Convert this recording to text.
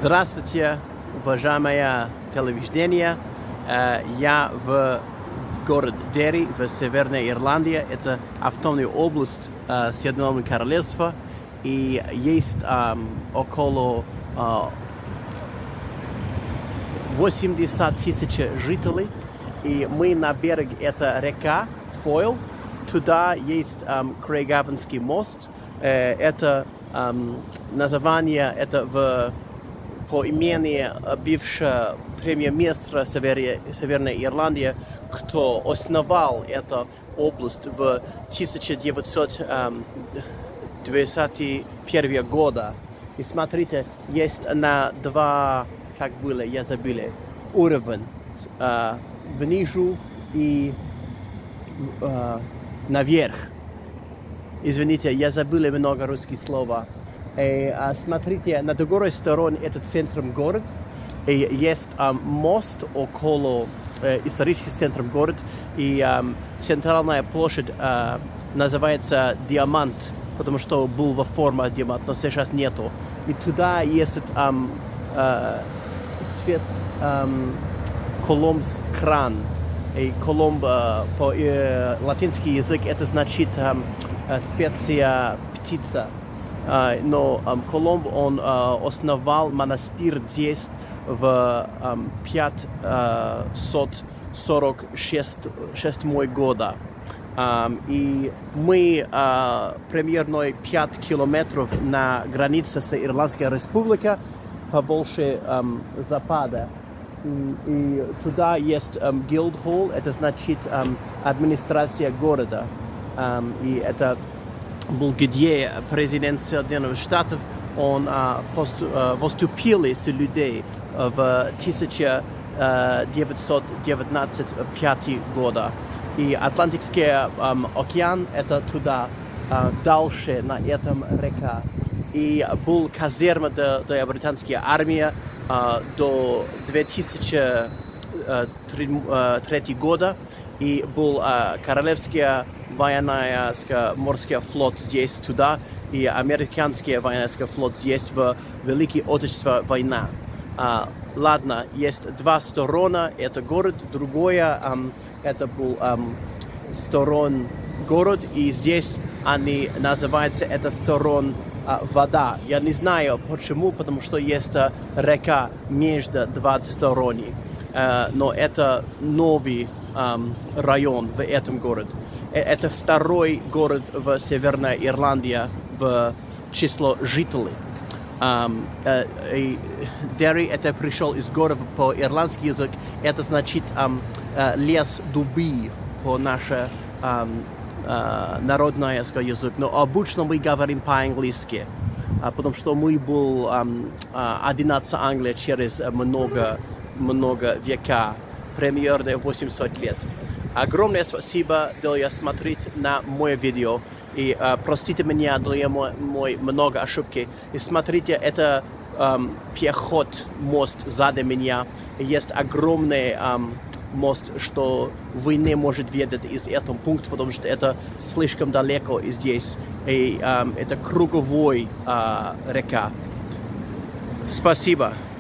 Здравствуйте, уважаемое телевидение. Я в город Дерри в Северной Ирландии. Это автономная область Соединенного Королевства. И есть около 80 тысяч жителей. И мы на берег, это река Фойл. Туда есть Крейгавенский мост. Это название это по имени бывшего премьер-министра Северной Ирландии, кто основал эту область в 1921 года. И смотрите, есть на два, как было, я забыл, уровень внизу и наверх. Извините, я забыл много русских слов. Смотрите, на другой стороне это центром город. И есть мост около исторического центра города. И центральная площадь называется Диамант, потому что был во форме диаманта, но сейчас нету. И туда есть свет Колумбс кран. И Колумб по латинский язык это значит специя птица. Но Колумб он основал монастырь здесь в 546 года. И мы примерно 5 километров на границе с Ирландской республикой, побольше запада. И туда есть Гилдхолл, это значит администрация города. И это был, где президент Соединенных Штатов, он выступил с людей в 1995 года. И Атлантический океан, это туда, дальше на этом река. И был казарма для британской армии до 2003 года. И был королевский военно-морский флот здесь, туда, и американский военно-морской флот здесь в Великой Отечественной войне. Ладно, есть два стороны, это город, другое, это был сторон город, и здесь они называются, это сторон вода. Я не знаю почему, потому что есть река между двумя сторонами, но это новый район в этом городе. Это второй город в Северной Ирландии в число жителей. Дерри это пришел из города по ирландский язык. Это значит лес дубы по нашему народному языку. Но обычно мы говорим по-английски, потому что мы был 11 Англии через много века, примерно 800 лет. Огромное спасибо, для смотреть на мое видео. И простите меня, для мой много ошибки. И смотрите, это переход, мост сзади меня. И есть огромный мост, что вы не можете видеть из этого пункта, потому что это слишком далеко здесь. И это круговой река. Спасибо.